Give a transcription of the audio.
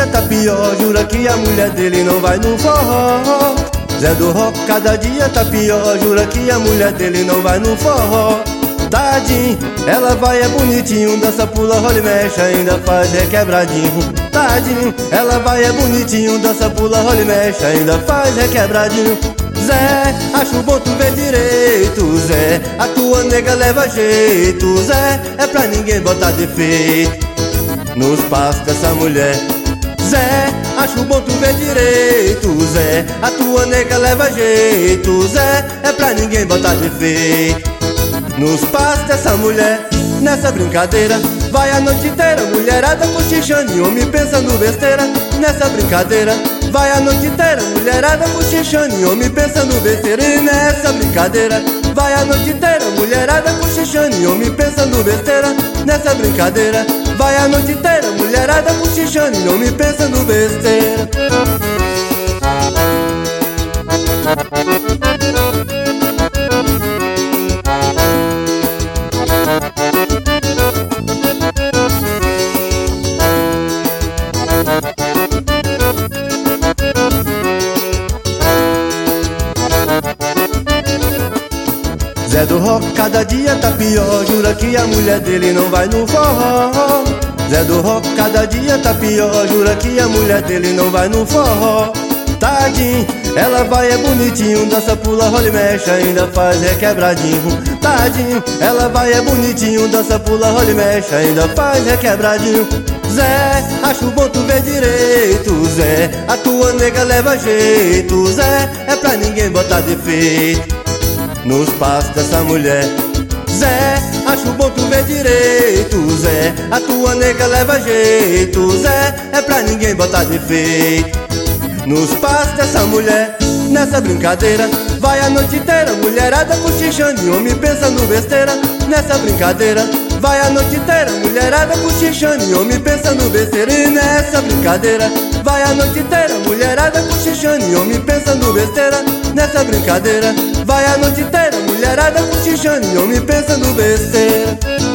dia tá pior, jura que a mulher dele não vai no forró. Zé do Rock cada dia tá pior, jura que a mulher dele não vai no forró. Tadinho, ela vai é bonitinho, dança, pula, rola e mexe, ainda faz requebradinho. Tadinho, ela vai é bonitinho, dança, pula, rola e mexe, ainda faz requebradinho. Zé, acho bom tu ver direito, Zé, a tua nega leva jeito, Zé, é pra ninguém botar defeito nos passos dessa mulher. Zé, acho bom tu ver direito, Zé, a tua nega leva jeito, Zé, é pra ninguém botar defeito nos passos dessa mulher. Nessa brincadeira vai a noite inteira, mulherada cochichando e homem pensando besteira. Nessa brincadeira vai a noite inteira, mulherada cochichando e homem pensando besteira. E nessa brincadeira vai a noite inteira, mulherada cochichando e homem pensando besteira. Nessa brincadeira vai a noite inteira, mulherada cochichando e homem pensando besteira. Zé do Rock cada dia tá pior, jura que a mulher dele não vai no forró. Zé do Rock cada dia tá pior, jura que a mulher dele não vai no forró. Tadinho, ela vai é bonitinho, dança, pula, rola e mexe, ainda faz requebradinho. Tadinho, ela vai é bonitinho, dança, pula, rola e mexe, ainda faz requebradinho. Zé, acho bom tu ver direito, Zé, a tua nega leva jeito, Zé, é pra ninguém botar defeito nos passos dessa mulher. Zé, acho bom tu ver direito, Zé, a tua nega leva jeito, Zé, é pra ninguém botar defeito nos passos dessa mulher. Nessa brincadeira vai a noite inteira, mulherada cochichando e homem pensando besteira. Nessa brincadeira vai a noite inteira, mulherada cochichando e homem pensando besteira. E nessa brincadeira vai a noite inteira, mulherada cochichando e homem pensando besteira. Nessa brincadeira vai a noite inteira, mulherada cochichando e homem pensando besteira.